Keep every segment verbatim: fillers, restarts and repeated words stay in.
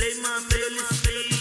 play my playlist, please.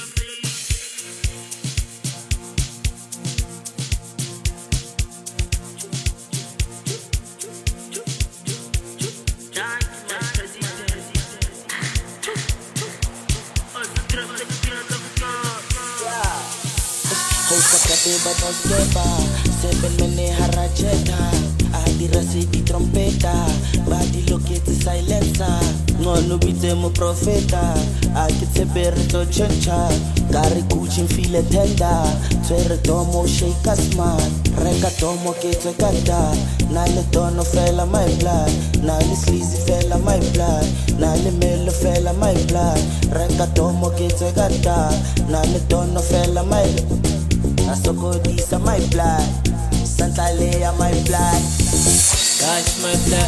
Beba nos quema, se ven mene harajeta, adira se di trompeta, badi lo que te silenza, no no bite mo profeta, aki te berto chencha, gari kuchin file tenda, twere tomo shake asman, reka tomo que te gada, nale tono fella my blood, nale sleazy fella my blood, nale melo fella my blood, reka tomo que te gada, nale tono fella my blood. Asokodisa my blood, Santa Leia my blood. Touch my blood,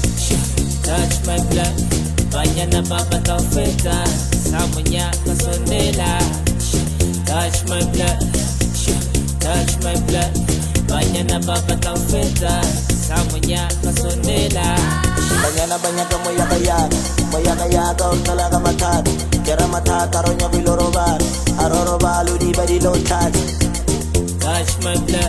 touch my blood. Banyana baba taufeta, samunya kasondela. Touch my blood, touch my blood. Banyana baba taufeta, samunya kasondela. Banyana banyaka moyaka yaga, moyaka yaga untalaga matata. Kera matata ronya bilorobar, aroroba ludi badi low touch. Touch my blood,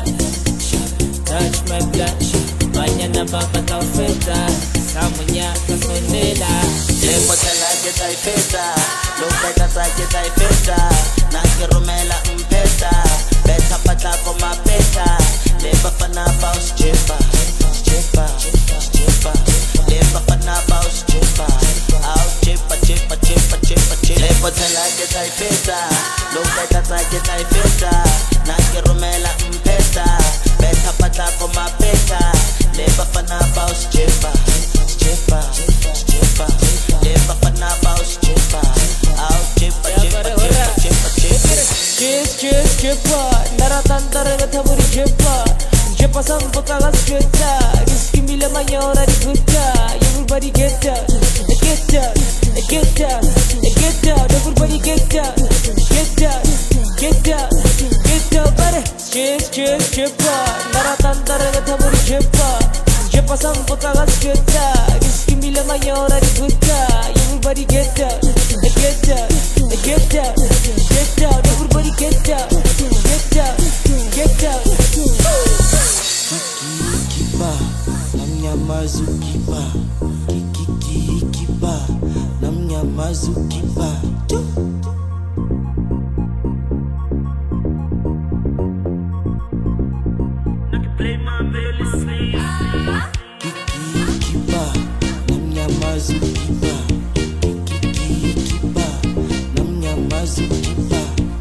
touch my blood. Banyana baba taufeta, samunya kasondela. Lepo tela que tai feta, lo peta sa que tai feta. Nake romela mpeta, beta pata koma peta. Lepa fana paus chepa, chepa, chepa. Lepa fana paus chepa, au chepa, chepa, chepa, chepa, chepa. Lepo tela que tai feta, lo peta sa que tai feta. Nake romela mpeta, beta pata koma peta. Lepa fana paus chepa, chepa, chepa. Lepa fana paus chepa, au chepa, chepa, chepa, chepa, chepa. Cheers, cheers, chepa. Naratantara gathaburi chepa. Chepa sambuka gasketa. Riski mila mayora di gutta. Everybody get down, get down, get down, get down. Everybody get down, get down, get down, get down. Bare. Cheers, cheers, chepa. Naratantara gathaburi chepa. Chepa sambuka gasketa. Riski mila mayora di gutta. Everybody get down, get down, get down, get down. Everybody get down, get down, get down. Kiki kiba, namnya mazukiba. Kiki kiki kiba, namnya mazukiba. Play my playlist, please. Kiki kiba, namnya mazukiba. Kiki kiba, namnya mazukiba.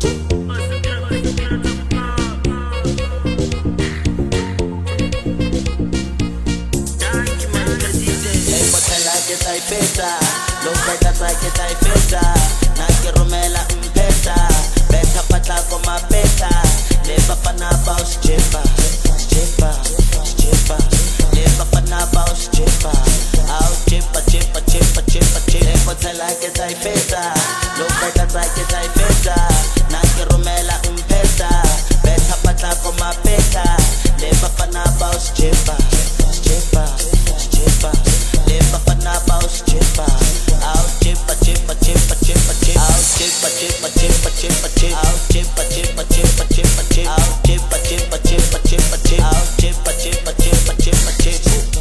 Lepo tela que tai feta, lo peta sa que tai feta. Nake romela mpeta, beta pata koma peta. Lepa fana paus chepa, chepa, chepa. Lepa fana paus chepa, au chepa, chepa, chepa, chepa, chepa. Lepo tela que tai feta, lo peta sa que tai feta. Nake romela mpeta, beta pata koma peta. Lepa fana paus chepa, chepa, chepa. Lepa fana paus chepa, au chepa, chepa, chepa, chepa, chepa. Au chepa, chepa, chepa, chepa, chepa. Au chepa, chepa, chepa, chepa, chepa. Au chepa, chepa, chepa, chepa, chepa. Au chepa, chepa, chepa, chepa, chepa.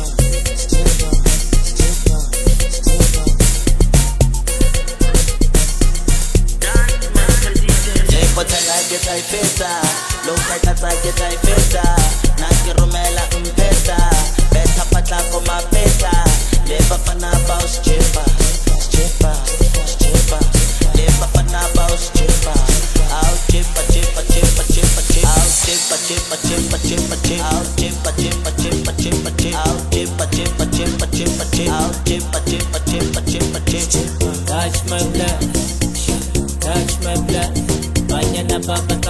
Lepo tela que tai feta, lo peta sa que tai feta. Nake romela mpeta, beta pata koma peta. Lepa fana paus chepa, chepa, chepa. Lepa fana paus chepa, au chepa, chepa, chepa, chepa, chepa. Au chepa, chepa, chepa, chepa, chepa. Au chepa, chepa, chepa, chepa, chepa. Au chepa, chepa, chepa, chepa, chepa. Au chepa, chepa, chepa, chepa, chepa. Touch my blood, touch my blood. Banyana baba